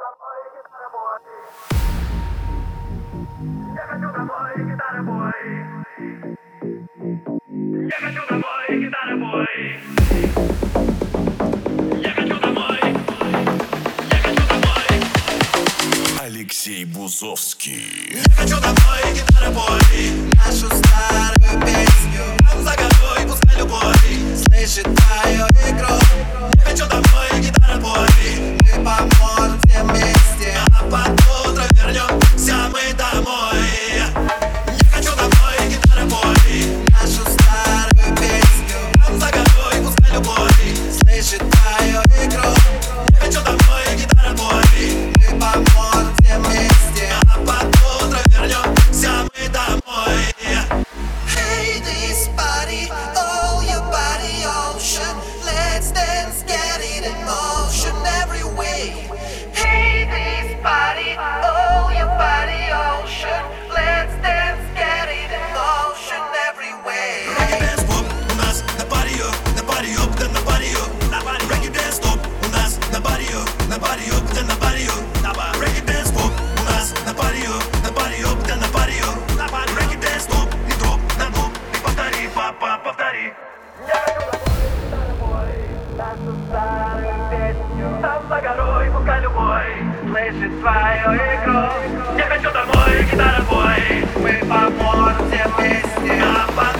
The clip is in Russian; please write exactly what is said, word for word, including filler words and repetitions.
Алексей Бузовский. Я хочу домой, гитара-бой, нашу старую песню. Там за горой, пускай любой слышит твою игру. Я хочу домой, гитара-бой, мы поможем все вместе, а под утро вернемся мы домой. Я хочу домой, гитара-бой, нашу старую песню. Там за горой, пускай любой слышит твою игру. Я хочу домой, гитара-бой, мы поможем все вместе, а под утро вернемся мы домой. Hey, this party, all your body ocean. Let's dance, get it in motion every way. Hey, this party, all your body ocean. Let's dance, get it in motion every way. Reggae dance pop у нас на парио, на парио, да на парио. Reggae dance pop у нас на парио, на парио, да на парио. Reggae dance pop у нас на парио, на парио, да на парио. Reggae dance pop и дроп на дроп. И повтори, папа, повтори. Я хочу домой, нашу старую песню. Там за горой, пускай любой слышит твою игру. Я хочу домой, гитара-бой, мы поможем все вместе, а